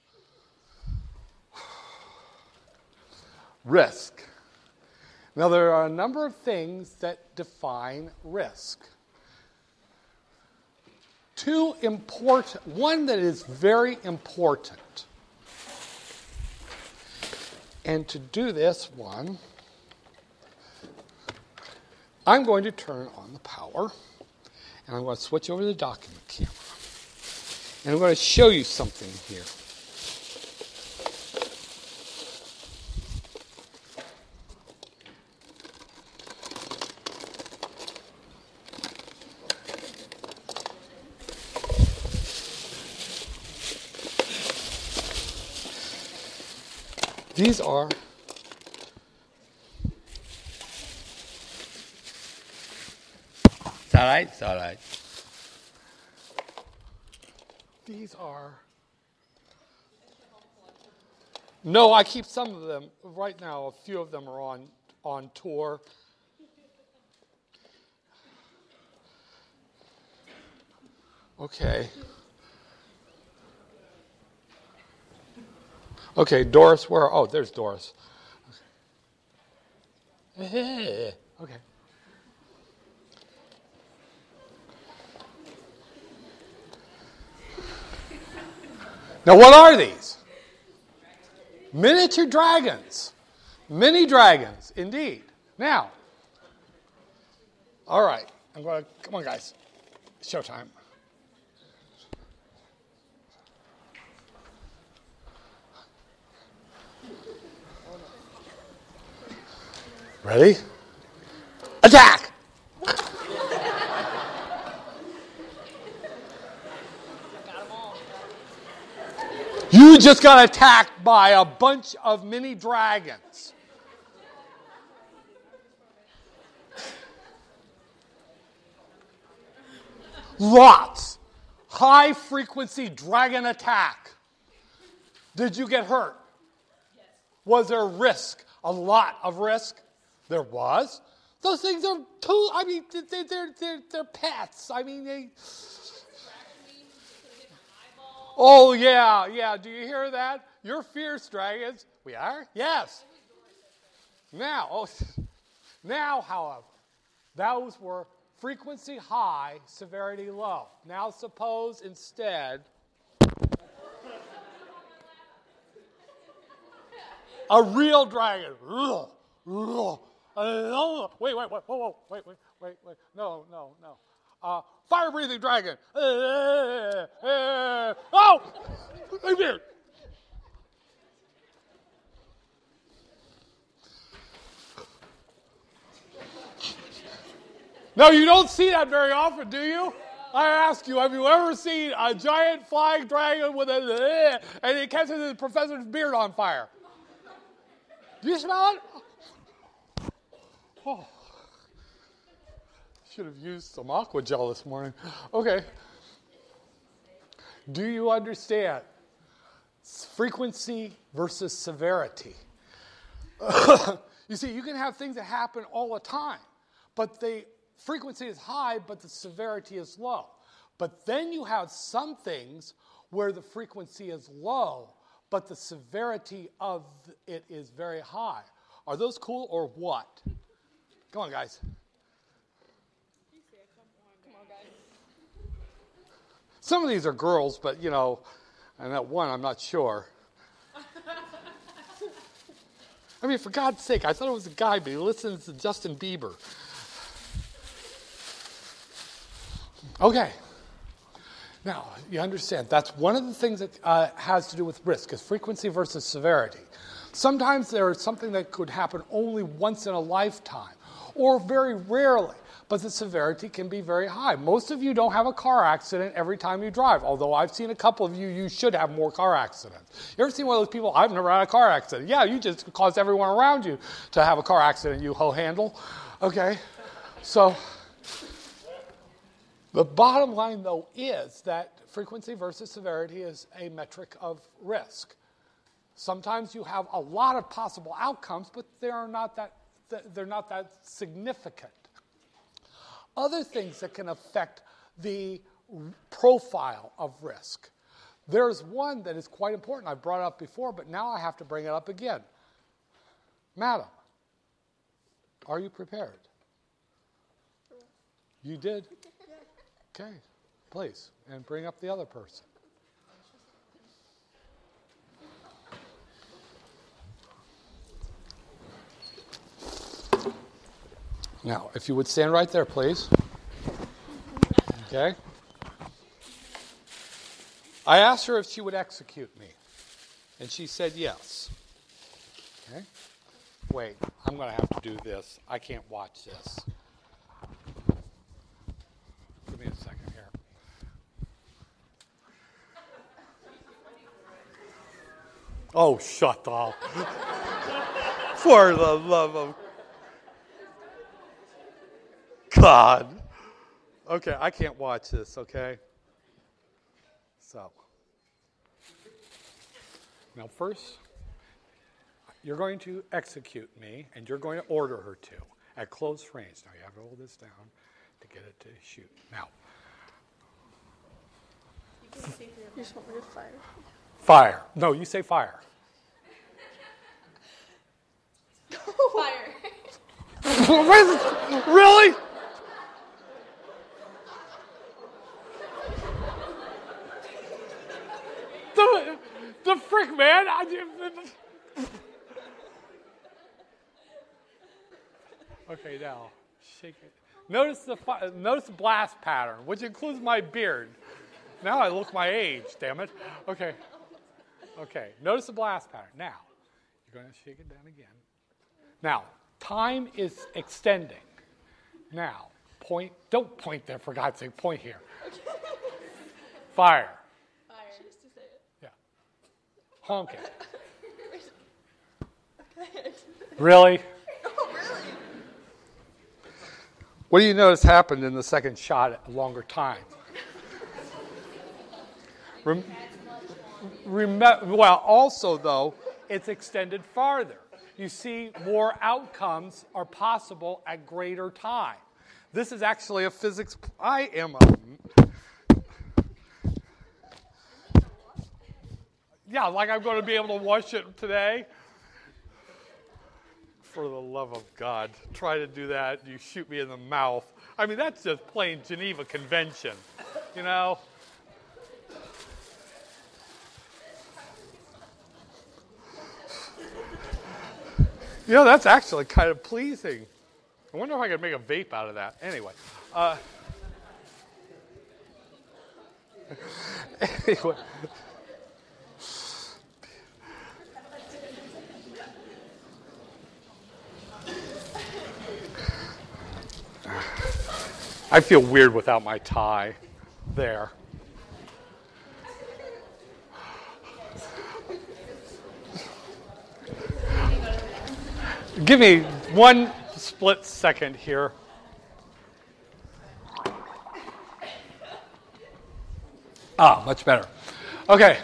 Risk. Now, there are a number of things that define risk. One that is very important. And to do this one, I'm going to turn on the power, and I'm going to switch over to the document camera. And I'm going to show you something here. These are It's all right. These are. No, I keep some of them. Right now, a few of them are on tour. Okay. Okay, Doris, where? Oh, there's Doris. Okay. Now, what are these? Miniature dragons. Mini dragons, indeed. Now, all right. Come on, guys. Showtime. Ready? Attack! You just got attacked by a bunch of mini dragons. Lots. High frequency dragon attack. Did you get hurt? Yes. Was there risk? A lot of risk? There was. Those things are they're pets. I mean, they. Oh, yeah. Do you hear that? You're fierce, dragons. We are? Yes. Now, however, those were frequency high, severity low. Now suppose instead a real dragon. Wait. No. Fire-breathing dragon. Oh! No, you don't see that very often, do you? I ask you, have you ever seen a giant flying dragon with and it catches the professor's beard on fire? Do you smell it? Oh. Should have used some aqua gel this morning. Okay. Do you understand? Frequency versus severity. You see, you can have things that happen all the time, but the frequency is high, but the severity is low. But then you have some things where the frequency is low, but the severity of it is very high. Are those cool or what? Come on, guys. Come on, guys. Some of these are girls, but, and that one, I'm not sure. I mean, for God's sake, I thought it was a guy, but he listens to Justin Bieber. Okay. Now, you understand, that's one of the things that has to do with risk, is frequency versus severity. Sometimes there is something that could happen only once in a lifetime, or very rarely, but the severity can be very high. Most of you don't have a car accident every time you drive, although I've seen a couple of you should have more car accidents. You ever seen one of those people, I've never had a car accident? Yeah, you just caused everyone around you to have a car accident, you hoe-handle. Okay, so the bottom line, though, is that frequency versus severity is a metric of risk. Sometimes you have a lot of possible outcomes, but they're not that significant. Other things that can affect the profile of risk. There's one that is quite important. I've brought it up before, but now I have to bring it up again. Madam, are you prepared? You did? Okay, please, and bring up the other person. Now, if you would stand right there, please. Okay. I asked her if she would execute me, and she said yes. Okay. Wait, I'm going to have to do this. I can't watch this. Give me a second here. Oh, shut up. For the love of God. Okay, I can't watch this, okay? So, now first, you're going to execute me, and you're going to order her to at close range. Now, you have to hold this down to get it to shoot. Now, You just want me to fire. fire. No, you say fire. Fire. Really? The frick, man. Okay, now, shake it. Notice the blast pattern, which includes my beard. Now I look my age, damn it. Okay, notice the blast pattern. Now, you're going to shake it down again. Now, time is extending. Now, point. Don't point there, for God's sake. Point here. Fire. She used to say it. Yeah. Honk it. Really? Oh, really? What do you notice happened in the second shot at a longer time? Well, also, though, it's extended farther. You see, more outcomes are possible at greater time. This is actually a physics. I am a. Yeah, like I'm going to be able to wash it today. For the love of God, try to do that. You shoot me in the mouth. I mean, that's just plain Geneva Convention, you know? You know, that's actually kind of pleasing. I wonder if I could make a vape out of that. Anyway. Anyway. I feel weird without my tie there. Give me one split second here. Much better. Okay.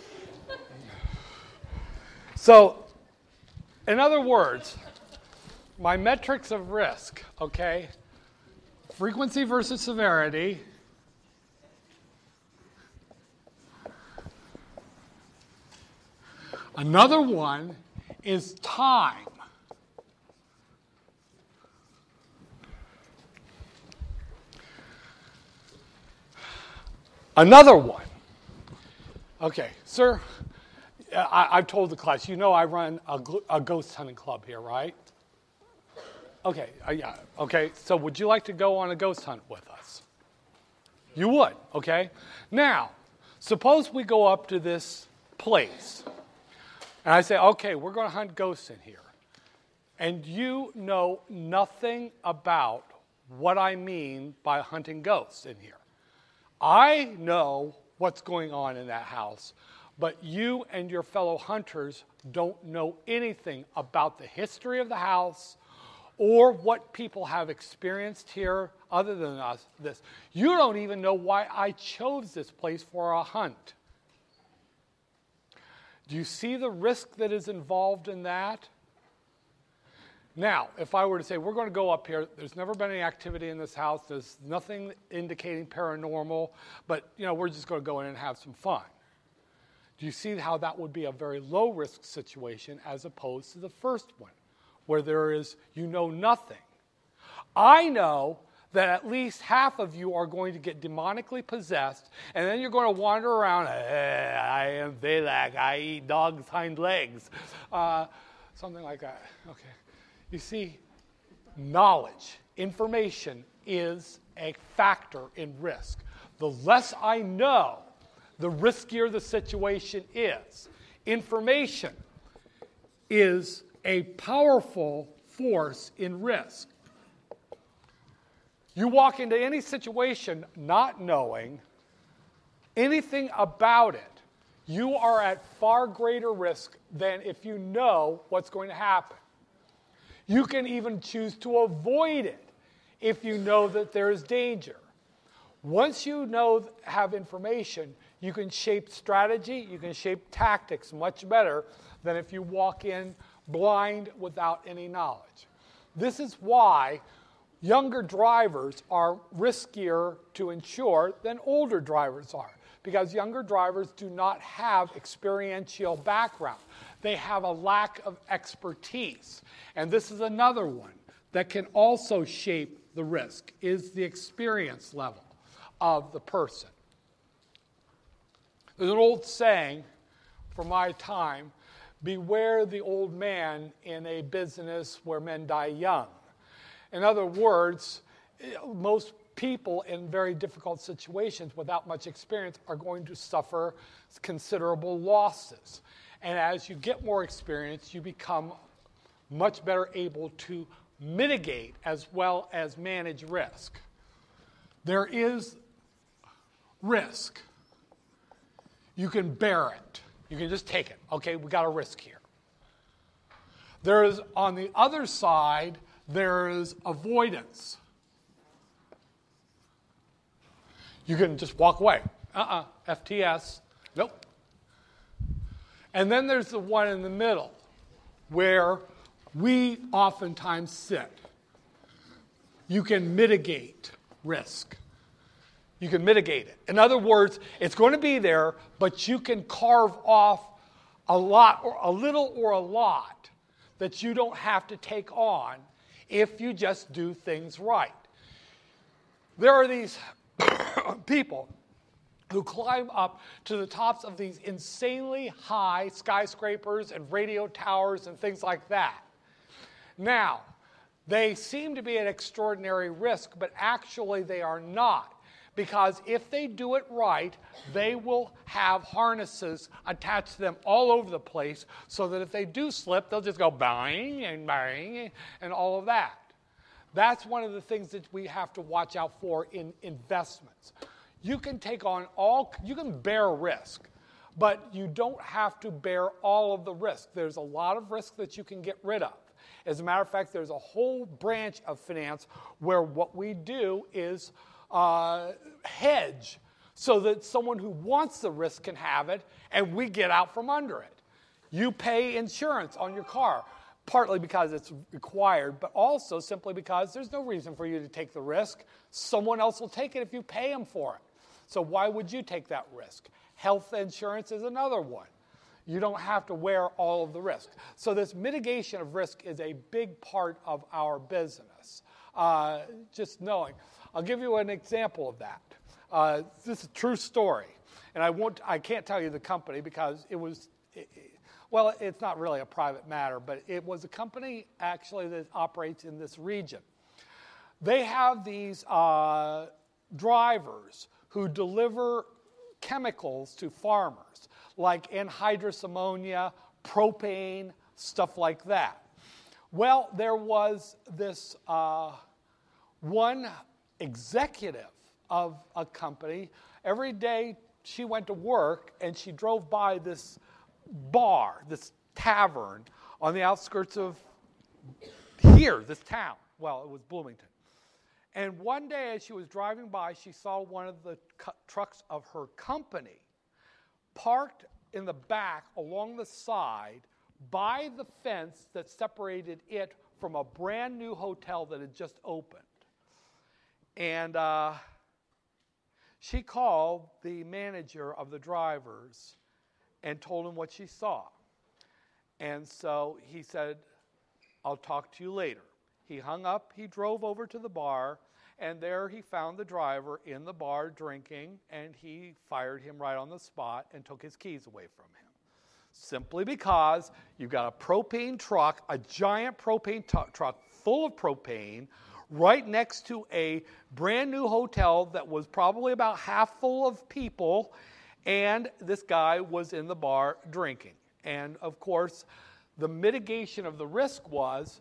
So, in other words, my metrics of risk, okay, frequency versus severity, another one is time. Another one. Okay, sir, I've told the class, you know I run a ghost hunting club here, right? Okay, yeah, okay, so would you like to go on a ghost hunt with us? You would, okay? Now, suppose we go up to this place, and I say, okay, we're going to hunt ghosts in here, and you know nothing about what I mean by hunting ghosts in here. I know what's going on in that house, but you and your fellow hunters don't know anything about the history of the house or what people have experienced here other than this. You don't even know why I chose this place for a hunt. Do you see the risk that is involved in that? Now, if I were to say, we're going to go up here, there's never been any activity in this house, there's nothing indicating paranormal, but, we're just going to go in and have some fun. Do you see how that would be a very low-risk situation as opposed to the first one, where there is, nothing? I know that at least half of you are going to get demonically possessed, and then you're going to wander around, I am Valak, I eat dogs' hind legs, something like that. Okay. You see, knowledge, information is a factor in risk. The less I know, the riskier the situation is. Information is a powerful force in risk. You walk into any situation not knowing anything about it, you are at far greater risk than if you know what's going to happen. You can even choose to avoid it if you know that there is danger. Once you have information, you can shape strategy, you can shape tactics much better than if you walk in blind without any knowledge. This is why younger drivers are riskier to insure than older drivers are, because younger drivers do not have experiential background. They have a lack of expertise. And this is another one that can also shape the risk, is the experience level of the person. There's an old saying from my time, beware the old man in a business where men die young. In other words, most people in very difficult situations without much experience are going to suffer considerable losses. And as you get more experience, you become much better able to mitigate as well as manage risk. There is risk. You can bear it. You can just take it. Okay, we got a risk here. There is, on the other side, there is avoidance. You can just walk away. FTS. Nope. And then there's the one in the middle where we oftentimes sit. You can mitigate risk. You can mitigate it. In other words, it's going to be there, but you can carve off a lot or a little or a lot that you don't have to take on if you just do things right. There are these people who climb up to the tops of these insanely high skyscrapers and radio towers and things like that. Now, they seem to be at extraordinary risk, but actually they are not. Because if they do it right, they will have harnesses attached to them all over the place so that if they do slip, they'll just go bang and bang and all of that. That's one of the things that we have to watch out for in investments. You can take on you can bear risk, but you don't have to bear all of the risk. There's a lot of risk that you can get rid of. As a matter of fact, there's a whole branch of finance where what we do is hedge so that someone who wants the risk can have it, and we get out from under it. You pay insurance on your car, partly because it's required, but also simply because there's no reason for you to take the risk. Someone else will take it if you pay them for it. So why would you take that risk? Health insurance is another one. You don't have to wear all of the risk. So this mitigation of risk is a big part of our business. Just knowing. I'll give you an example of that. This is a true story. And I can't tell you the company because it's not really a private matter, but it was a company actually that operates in this region. They have these drivers who deliver chemicals to farmers, like anhydrous ammonia, propane, stuff like that. Well, there was this one executive of a company. Every day she went to work and she drove by this bar, this tavern on the outskirts of here, this town. Well, it was Bloomington. And one day as she was driving by, she saw one of the trucks of her company parked in the back along the side by the fence that separated it from a brand new hotel that had just opened. And she called the manager of the drivers and told him what she saw. And so he said, "I'll talk to you later." He hung up, he drove over to the bar, and there he found the driver in the bar drinking, and he fired him right on the spot and took his keys away from him. Simply because you've got a propane truck, a giant propane truck full of propane, right next to a brand new hotel that was probably about half full of people, and this guy was in the bar drinking. And of course, the mitigation of the risk was,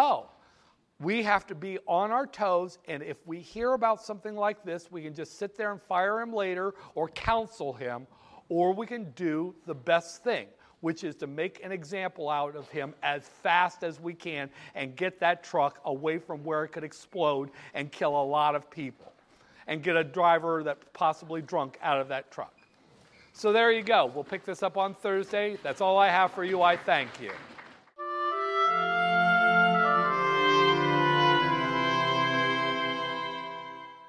we have to be on our toes, and if we hear about something like this, we can just sit there and fire him later or counsel him, or we can do the best thing, which is to make an example out of him as fast as we can and get that truck away from where it could explode and kill a lot of people and get a driver that's possibly drunk out of that truck. So there you go. We'll pick this up on Thursday. That's all I have for you. I thank you.